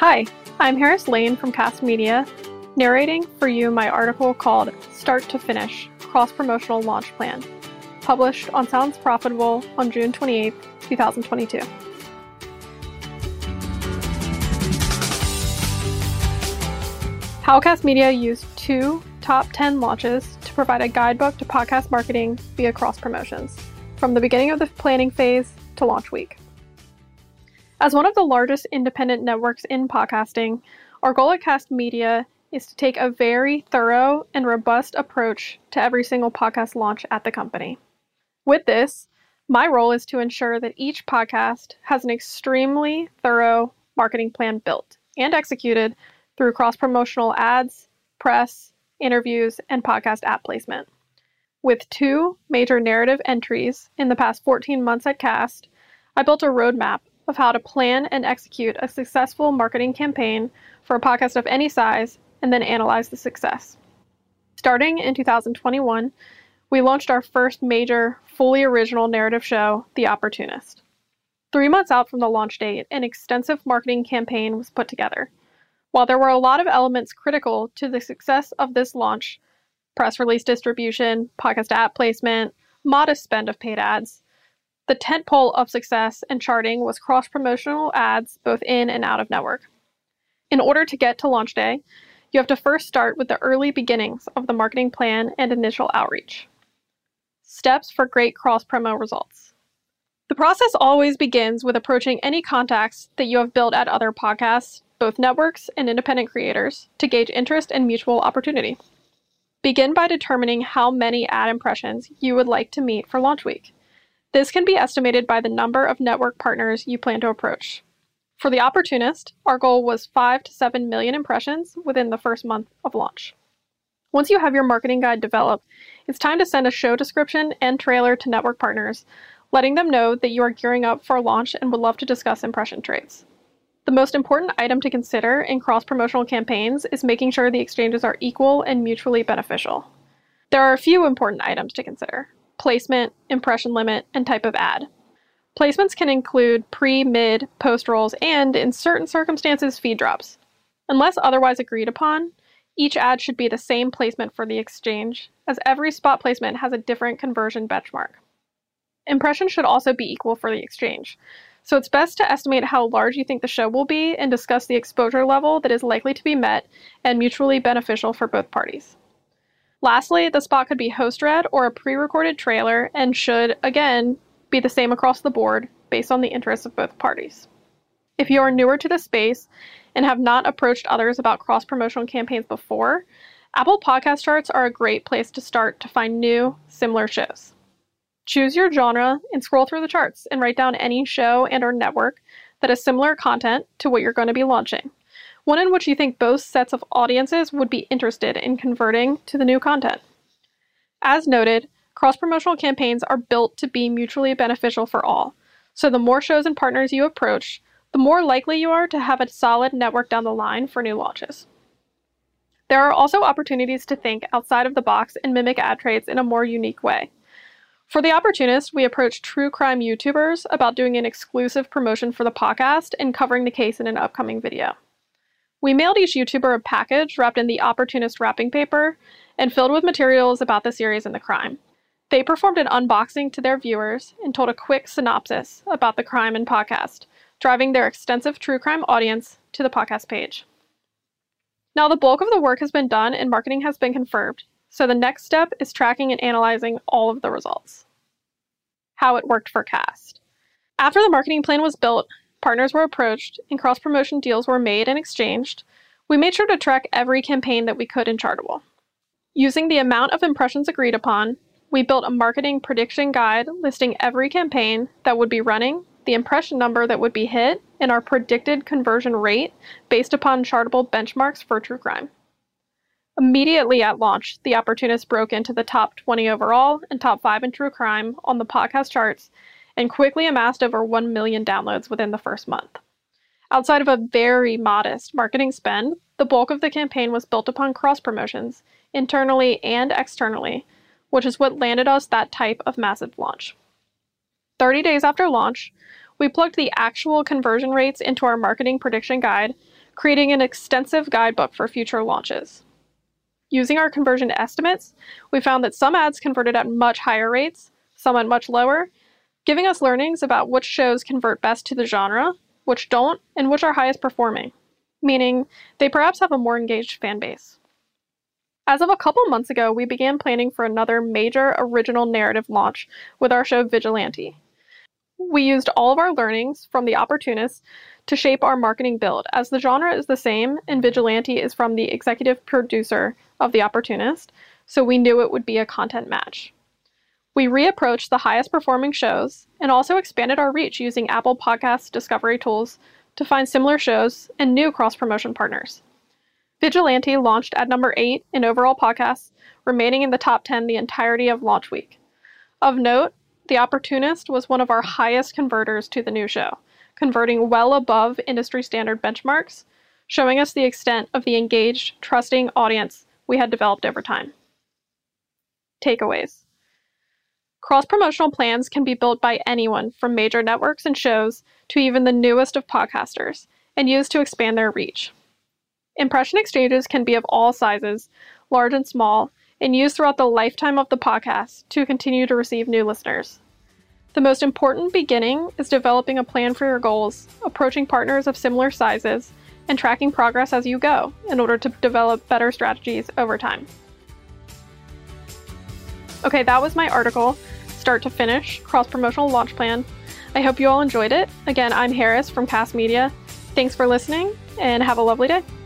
Hi, I'm Harris Lane from Cast Media, narrating for you my article called Start to Finish, Cross-Promotional Launch Plan, published on Sounds Profitable on June 28, 2022. How Cast Media used 2 top 10 launches to provide a guidebook to podcast marketing via cross-promotions, from the beginning of the planning phase to launch week. As one of the largest independent networks in podcasting, our goal at Cast Media is to take a very thorough and robust approach to every single podcast launch at the company. With this, my role is to ensure that each podcast has an extremely thorough marketing plan built and executed through cross-promotional ads, press, interviews, and podcast app placement. With 2 major narrative entries in the past 14 months at Cast, I built a roadmap of how to plan and execute a successful marketing campaign for a podcast of any size and then analyze the success. Starting in 2021, we launched our first major, fully original narrative show, The Opportunist. 3 months out from the launch date, an extensive marketing campaign was put together. While there were a lot of elements critical to the success of this launch, press release distribution, podcast app placement, modest spend of paid ads, the tentpole of success and charting was cross-promotional ads both in and out of network. In order to get to launch day, you have to first start with the early beginnings of the marketing plan and initial outreach. Steps for great cross-promo results. The process always begins with approaching any contacts that you have built at other podcasts, both networks and independent creators, to gauge interest and mutual opportunity. Begin by determining how many ad impressions you would like to meet for launch week. This can be estimated by the number of network partners you plan to approach. For The Opportunist, our goal was 5 to 7 million impressions within the first month of launch. Once you have your marketing guide developed, it's time to send a show description and trailer to network partners, letting them know that you are gearing up for a launch and would love to discuss impression trades. The most important item to consider in cross-promotional campaigns is making sure the exchanges are equal and mutually beneficial. There are a few important items to consider: placement, impression limit, and type of ad. Placements can include pre, mid, post rolls, and, in certain circumstances, feed drops. Unless otherwise agreed upon, each ad should be the same placement for the exchange, as every spot placement has a different conversion benchmark. Impressions should also be equal for the exchange, so it's best to estimate how large you think the show will be and discuss the exposure level that is likely to be met and mutually beneficial for both parties. Lastly, the spot could be host-read or a pre-recorded trailer and should, again, be the same across the board based on the interests of both parties. If you are newer to the space and have not approached others about cross-promotional campaigns before, Apple Podcast charts are a great place to start to find new, similar shows. Choose your genre and scroll through the charts and write down any show and/or network that has similar content to what you're going to be launching, one in which you think both sets of audiences would be interested in converting to the new content. As noted, cross-promotional campaigns are built to be mutually beneficial for all, so the more shows and partners you approach, the more likely you are to have a solid network down the line for new launches. There are also opportunities to think outside of the box and mimic ad trades in a more unique way. For The Opportunist, we approached true crime YouTubers about doing an exclusive promotion for the podcast and covering the case in an upcoming video. We mailed each YouTuber a package wrapped in The Opportunist wrapping paper and filled with materials about the series and the crime. They performed an unboxing to their viewers and told a quick synopsis about the crime and podcast, driving their extensive true crime audience to the podcast page. Now the bulk of the work has been done and marketing has been confirmed, so the next step is tracking and analyzing all of the results. How it worked for Cast. After the marketing plan was built, partners were approached, and cross-promotion deals were made and exchanged, we made sure to track every campaign that we could in Chartable. Using the amount of impressions agreed upon, we built a marketing prediction guide listing every campaign that would be running, the impression number that would be hit, and our predicted conversion rate based upon Chartable benchmarks for true crime. Immediately at launch, The Opportunist broke into the top 20 overall and top 5 in true crime on the podcast charts, and quickly amassed over 1 million downloads within the first month. Outside of a very modest marketing spend, the bulk of the campaign was built upon cross-promotions, internally and externally, which is what landed us that type of massive launch. 30 days after launch, we plugged the actual conversion rates into our marketing prediction guide, creating an extensive guidebook for future launches. Using our conversion estimates, we found that some ads converted at much higher rates, some at much lower, giving us learnings about which shows convert best to the genre, which don't, and which are highest performing, meaning they perhaps have a more engaged fan base. As of a couple months ago, we began planning for another major original narrative launch with our show Vigilante. We used all of our learnings from The Opportunist to shape our marketing build, as the genre is the same and Vigilante is from the executive producer of The Opportunist, so we knew it would be a content match. We reapproached the highest performing shows and also expanded our reach using Apple Podcasts discovery tools to find similar shows and new cross-promotion partners. Vigilante launched at number 8 in overall podcasts, remaining in the top 10 the entirety of launch week. Of note, The Opportunist was one of our highest converters to the new show, converting well above industry standard benchmarks, showing us the extent of the engaged, trusting audience we had developed over time. Takeaways. Cross-promotional plans can be built by anyone from major networks and shows to even the newest of podcasters and used to expand their reach. Impression exchanges can be of all sizes, large and small, and used throughout the lifetime of the podcast to continue to receive new listeners. The most important beginning is developing a plan for your goals, approaching partners of similar sizes, and tracking progress as you go in order to develop better strategies over time. Okay, that was my article, Start to Finish, Cross-Promotional Launch Plan. I hope you all enjoyed it. Again, I'm Harris from Cast Media. Thanks for listening, and have a lovely day.